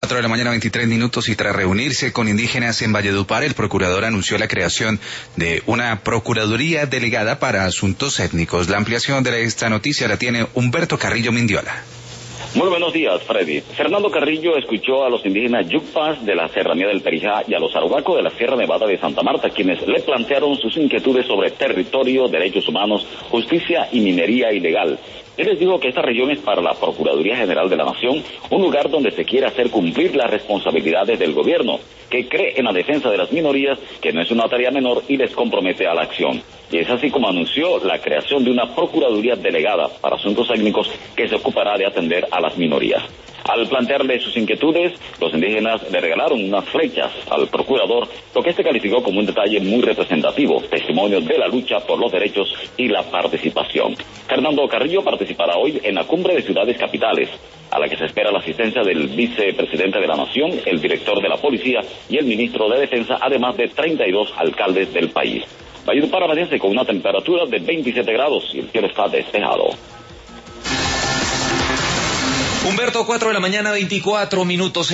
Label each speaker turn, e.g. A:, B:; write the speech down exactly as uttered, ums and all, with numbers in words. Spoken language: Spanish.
A: cuatro de la mañana, veintitrés minutos, y tras reunirse con indígenas en Valledupar, el procurador anunció la creación de una Procuraduría Delegada para Asuntos Étnicos. La ampliación de esta noticia la tiene Humberto Carrillo Mindiola.
B: Muy buenos días, Freddy. Fernando Carrillo escuchó a los indígenas Yucpas de la Serranía del Perijá y a los Arhuaco de la Sierra Nevada de Santa Marta, quienes le plantearon sus inquietudes sobre territorio, derechos humanos, justicia y minería ilegal. Él les dijo que esta región es para la Procuraduría General de la Nación, un lugar donde se quiere hacer cumplir las responsabilidades del gobierno, que cree en la defensa de las minorías, que no es una tarea menor y les compromete a la acción. Y es así como anunció la creación de una Procuraduría Delegada para Asuntos Étnicos que se ocupará de atender a las minorías. Al plantearle sus inquietudes, los indígenas le regalaron unas flechas al procurador, lo que este calificó como un detalle muy representativo, testimonio de la lucha por los derechos y la participación. Fernando Carrillo participará hoy en la Cumbre de Ciudades Capitales, a la que se espera la asistencia del vicepresidente de la Nación, el director de la Policía y el ministro de Defensa, además de treinta y dos alcaldes del país. Valledupar amanece con una temperatura de veintisiete grados y el cielo está despejado.
C: Humberto, cuatro de la mañana, veinticuatro minutos.